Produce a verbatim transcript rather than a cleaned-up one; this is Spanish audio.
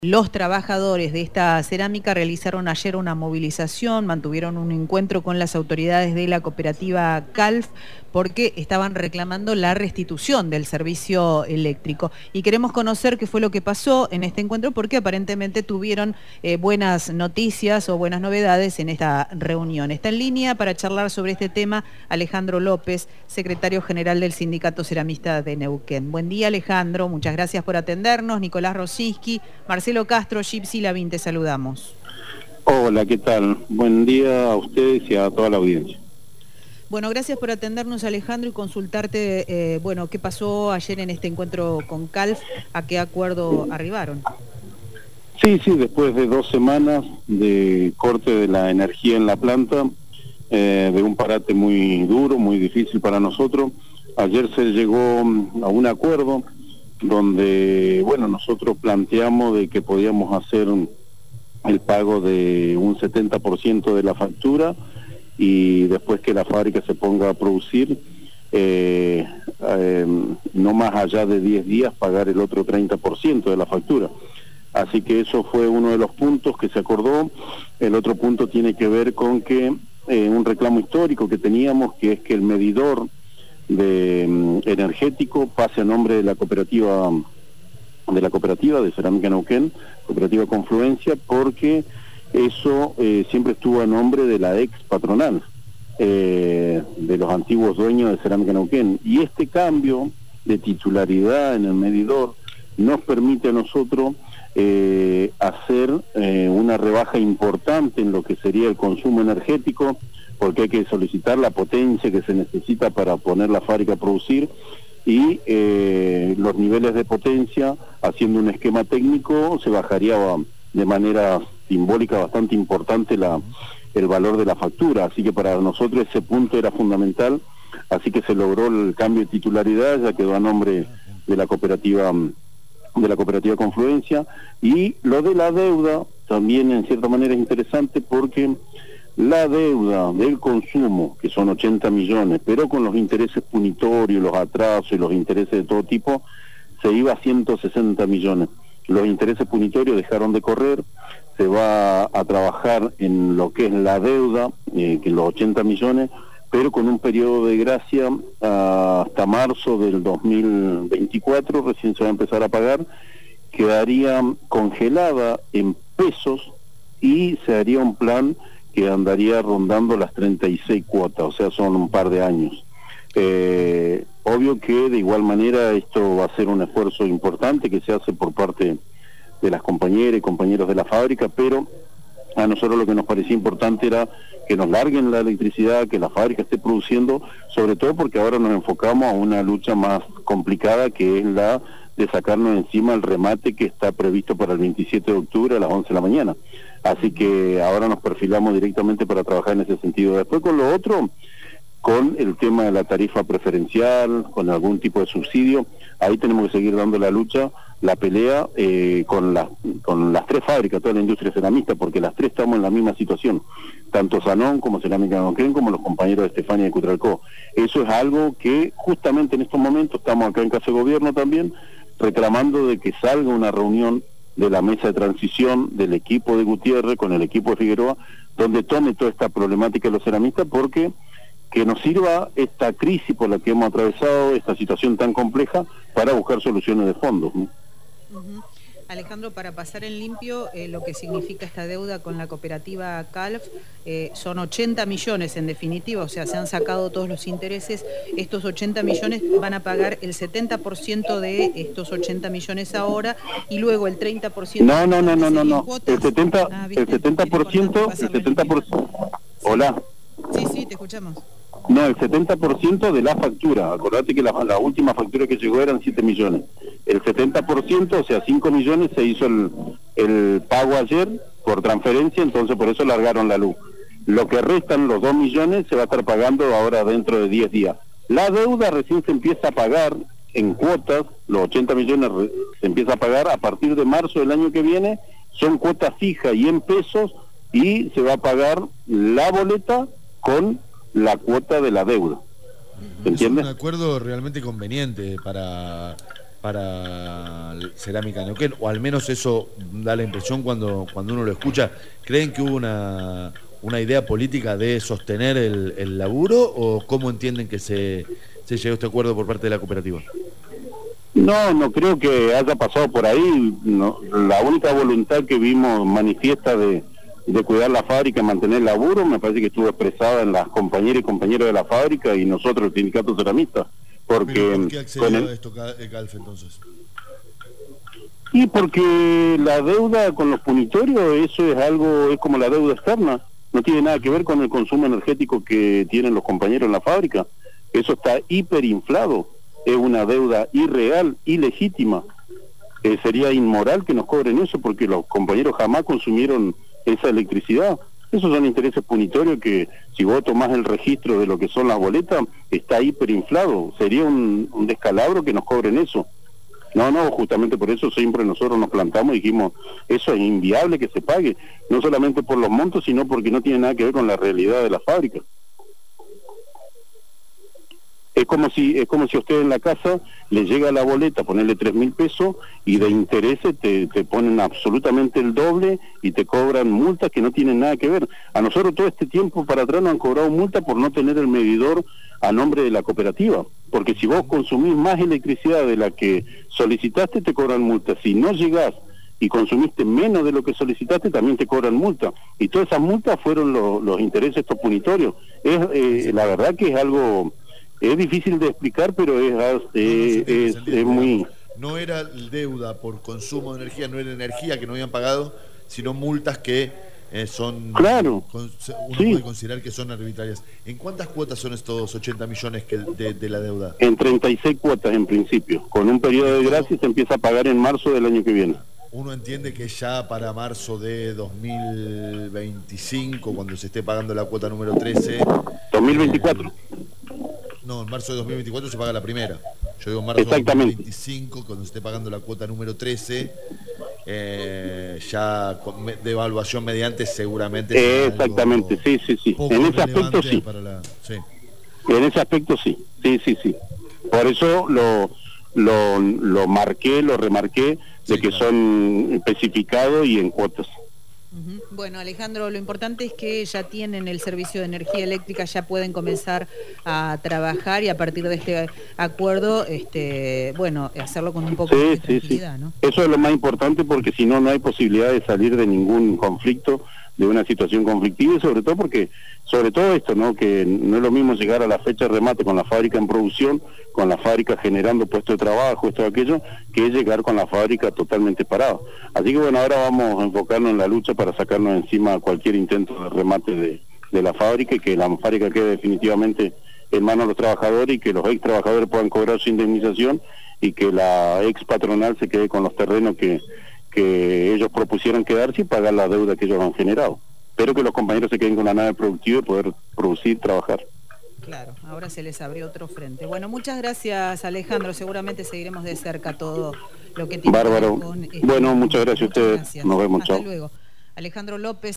Los trabajadores de esta cerámica realizaron ayer una movilización, mantuvieron un encuentro con las autoridades de la cooperativa Calf porque estaban reclamando la restitución del servicio eléctrico. Y queremos conocer qué fue lo que pasó en este encuentro porque aparentemente tuvieron eh, buenas noticias o buenas novedades en esta reunión. Está en línea para charlar sobre este tema Alejandro López, secretario general del Sindicato Ceramista de Neuquén. Buen día, Alejandro, muchas gracias por atendernos. Nicolás Rosinski, Marcelo Castro, Gypsy Lavín, te saludamos. Hola, ¿qué tal? Buen día a ustedes y a toda la audiencia. Bueno, gracias por atendernos, Alejandro, y consultarte, eh, bueno, qué pasó ayer en este encuentro con Calf, a qué acuerdo arribaron. Sí, sí, después de dos semanas de corte de la energía en la planta, eh, de un parate muy duro, muy difícil para nosotros, ayer se llegó a un acuerdo donde, bueno, nosotros planteamos de que podíamos hacer un, el pago de un setenta por ciento de la factura y después que la fábrica se ponga a producir, eh, eh, no más allá de diez días pagar el otro treinta por ciento de la factura. Así que eso fue uno de los puntos que se acordó. El otro punto tiene que ver con que eh, un reclamo histórico que teníamos, que es que el medidor de um, energético pase a nombre de la cooperativa de la cooperativa de Cerámica Neuquén, Cooperativa Confluencia, porque eso eh, siempre estuvo a nombre de la ex patronal, eh, de los antiguos dueños de Cerámica Neuquén. Y este cambio de titularidad en el medidor nos permite a nosotros eh, hacer eh, una rebaja importante en lo que sería el consumo energético, porque hay que solicitar la potencia que se necesita para poner la fábrica a producir, y eh, los niveles de potencia, haciendo un esquema técnico, se bajaría de manera simbólica bastante importante la, el valor de la factura. Así que para nosotros ese punto era fundamental, así que se logró el cambio de titularidad, ya quedó a nombre de la cooperativa de la cooperativa Confluencia. Y lo de la deuda también en cierta manera es interesante, porque la deuda del consumo, que son ochenta millones, pero con los intereses punitorios, los atrasos y los intereses de todo tipo, se iba a ciento sesenta millones. Los intereses punitorios dejaron de correr, se va a trabajar en lo que es la deuda, eh, que los ochenta millones, pero con un periodo de gracia uh, hasta marzo del dos mil veinticuatro, recién se va a empezar a pagar, quedaría congelada en pesos y se haría un plan que andaría rondando las treinta y seis cuotas, o sea, son un par de años. Eh, obvio que de igual manera esto va a ser un esfuerzo importante que se hace por parte de las compañeras y compañeros de la fábrica, pero a nosotros lo que nos parecía importante era que nos larguen la electricidad, que la fábrica esté produciendo, sobre todo porque ahora nos enfocamos a una lucha más complicada, que es la de sacarnos encima el remate que está previsto para el veintisiete de octubre a las once de la mañana. Así que ahora nos perfilamos directamente para trabajar en ese sentido. Después con lo otro, con el tema de la tarifa preferencial, con algún tipo de subsidio, ahí tenemos que seguir dando la lucha, la pelea eh, con, la, con las tres fábricas, toda la industria ceramista, porque las tres estamos en la misma situación, tanto Sanón como Cerámica Neuquén, como los compañeros de Estefania de Cutralcó. Eso es algo que justamente en estos momentos estamos acá en Casa de Gobierno también, reclamando de que salga una reunión de la mesa de transición del equipo de Gutiérrez con el equipo de Figueroa, donde tome toda esta problemática de los ceramistas, porque que nos sirva esta crisis por la que hemos atravesado, esta situación tan compleja, para buscar soluciones de fondo. ¿no? Uh-huh. Alejandro, para pasar en limpio, eh, lo que significa esta deuda con la cooperativa Calf, eh, son ochenta millones en definitiva, o sea, se han sacado todos los intereses. Estos ochenta millones van a pagar el setenta por ciento de estos ochenta millones ahora, y luego el treinta por ciento... No, no, no, no, no, no. El setenta, ah, el setenta por ciento, el setenta por ciento... Hola. Sí, sí, te escuchamos. No, el setenta por ciento de la factura. Acordate que la, la última factura que llegó eran siete millones. El setenta por ciento, o sea, cinco millones, se hizo el, el pago ayer por transferencia, entonces por eso largaron la luz. Lo que restan, los dos millones, se va a estar pagando ahora dentro de diez días. La deuda recién se empieza a pagar en cuotas, los ochenta millones se empieza a pagar a partir de marzo del año que viene, son cuotas fijas y en pesos, y se va a pagar la boleta con la cuota de la deuda. ¿Entiendes? Es un acuerdo realmente conveniente para para Cerámica Neuquén, o al menos eso da la impresión cuando, cuando uno lo escucha. ¿Creen que hubo una, una idea política de sostener el, el laburo, o cómo entienden que se, se llegó a este acuerdo por parte de la cooperativa? No, no creo que haya pasado por ahí. No, la única voluntad que vimos manifiesta de, de cuidar la fábrica, mantener el laburo, me parece que estuvo expresada en las compañeras y compañeros de la fábrica y nosotros, el sindicato ceramista. Porque, ¿Por qué accedió a esto Calf entonces? Y porque la deuda con los punitorios, eso es algo, es como la deuda externa, no tiene nada que ver con el consumo energético que tienen los compañeros en la fábrica. Eso está hiperinflado, es una deuda irreal, ilegítima. Eh, sería inmoral que nos cobren eso porque los compañeros jamás consumieron esa electricidad. Esos son intereses punitorios que, si vos tomás el registro de lo que son las boletas, está hiperinflado. Sería un, un descalabro que nos cobren eso. No, no, justamente por eso siempre nosotros nos plantamos y dijimos, eso es inviable que se pague, no solamente por los montos, sino porque no tiene nada que ver con la realidad de la fábrica. Es como si es como si a usted en la casa le llega la boleta, ponerle tres mil pesos y de intereses te, te ponen absolutamente el doble y te cobran multas que no tienen nada que ver. A nosotros todo este tiempo para atrás nos han cobrado multa por no tener el medidor a nombre de la cooperativa, porque si vos consumís más electricidad de la que solicitaste te cobran multa. Si no llegás y consumiste menos de lo que solicitaste también te cobran multa, y todas esas multas fueron los, los intereses estos punitorios. Es eh, la verdad que es algo... Es difícil de explicar, pero es, eh, no, no es, es muy... No era deuda por consumo de energía, no era energía que no habían pagado, sino multas que eh, son... Claro. Con, uno sí. puede considerar que son arbitrarias. ¿En cuántas cuotas son estos ochenta millones que, de, de la deuda? En treinta y seis cuotas en principio. Con un periodo de gracia se empieza a pagar en marzo del año que viene. Uno entiende que ya para marzo de dos mil veinticinco, cuando se esté pagando la cuota número trece... dos mil veinticuatro. Eh, No, en marzo de dos mil veinticuatro se paga la primera. Yo digo en marzo de dos mil veinticinco, cuando se esté pagando la cuota número trece, eh, ya con de evaluación mediante seguramente... Eh, exactamente, sí, sí, sí. En ese aspecto sí. Para la, sí. En ese aspecto sí, sí, sí, sí. Por eso lo, lo, lo marqué, lo remarqué, de sí, que claro. son especificados y en cuotas. Uh-huh. Bueno, Alejandro, lo importante es que ya tienen el servicio de energía eléctrica, ya pueden comenzar a trabajar y a partir de este acuerdo, este, bueno, hacerlo con un poco sí, de sí, tranquilidad, sí. ¿no? Eso es lo más importante porque si no, no hay posibilidad de salir de ningún conflicto, de una situación conflictiva, y sobre todo porque, sobre todo esto, ¿no? Que no es lo mismo llegar a la fecha de remate con la fábrica en producción, con la fábrica generando puestos de trabajo, esto aquello, que es llegar con la fábrica totalmente parada. Así que bueno, ahora vamos a enfocarnos en la lucha para sacarnos encima cualquier intento de remate de, de la fábrica y que la fábrica quede definitivamente en manos de los trabajadores y que los ex trabajadores puedan cobrar su indemnización y que la ex patronal se quede con los terrenos que que ellos propusieron quedarse y pagar la deuda que ellos han generado. Espero que los compañeros se queden con la nave productiva y poder producir, trabajar. Claro, ahora se les abrió otro frente. Bueno, muchas gracias, Alejandro. Seguramente seguiremos de cerca todo lo que tiene Bárbaro. que ver con... Bueno, muchas gracias a ustedes. Gracias. Nos vemos, Hasta chao. luego. Alejandro López.